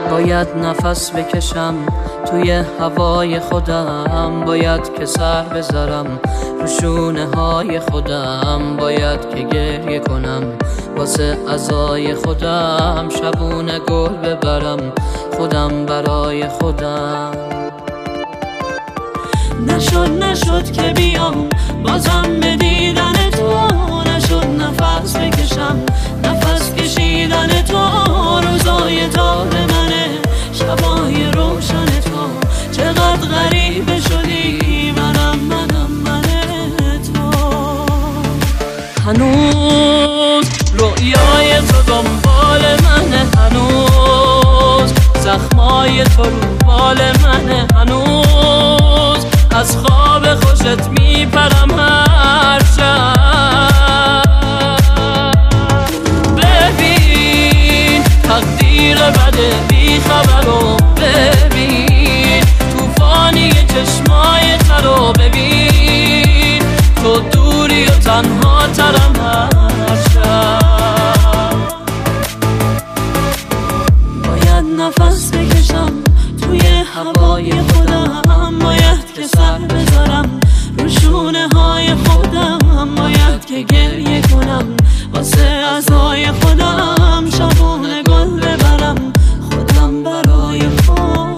باید نفس بکشم توی هوای خودم، باید که سر بذارم رو شونه های خودم، باید که گریه کنم واسه عزای خودم، شبونه گل ببرم خودم برای خودم. نشد که بیام بازم به دیدن تو، نشد نفس بکشم نفس کشیدن تو، روزای تار منه شبای روشن تو، چقدر غریبه شدی منه تو. هنوز رویای تو دنبال منه، هنوز زخمای تو رو بال منه، هنوز از خواب خوشت میپرم هر شب. ببین تقدیر بده بی خبرو، ببین توفانی چشمای ترو، ببین تو دوری و تنها ترم هر شب. باید نفس بکشم توی هوای خودم، باید که سر بذارم رو شونه های خودم، باید که گریه کنم واسه عزای خودم، شبونه گل ببرم خودم برای خودم.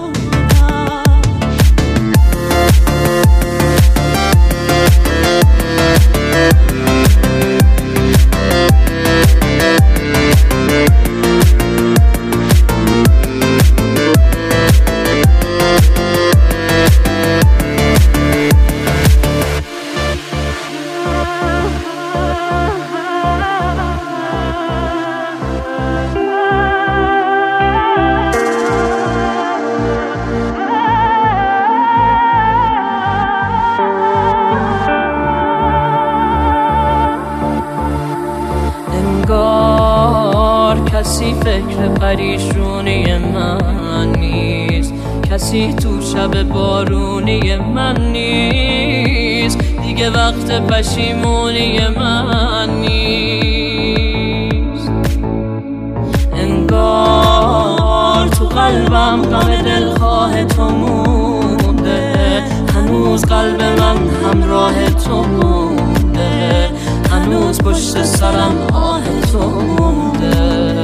کسی فکر پریشونی من نیست، کسی تو شب بارونی من نیست، دیگه وقت پشیمونی من نیست. انگار تو قلبم غم دلخواه تو مونده، هنوز قلب من همراه تو مونده، هنوز پشت سرم آه تو مونده.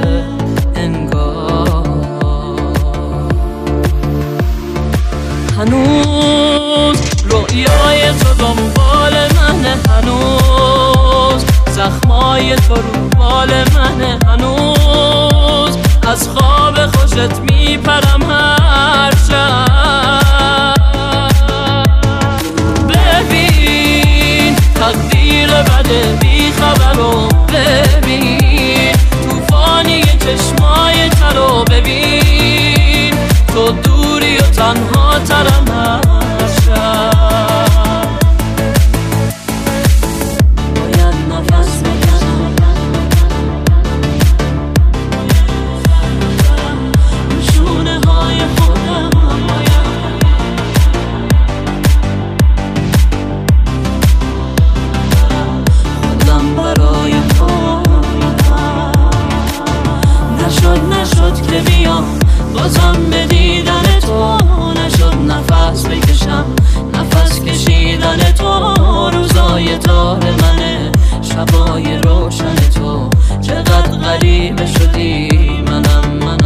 هنوز رویای تو دنبال منه، هنوز زخمای تو رو بال منه، هنوز از خواب خوشت میپرم هر شب. ببین تقدیر بده بی خبرو، ببین توفانی چشمای ترو، ببین تو دوری و تنها ترم هر شب. باید نفس بکشم رو شونه های خودم، خودم برای خودم. نشد که بیام بازم به دیدن تو، نشد نفس بکشم نفس کشیدن تو، روزای تار منه شبای روشن تو، چقدر غریبه شدی منم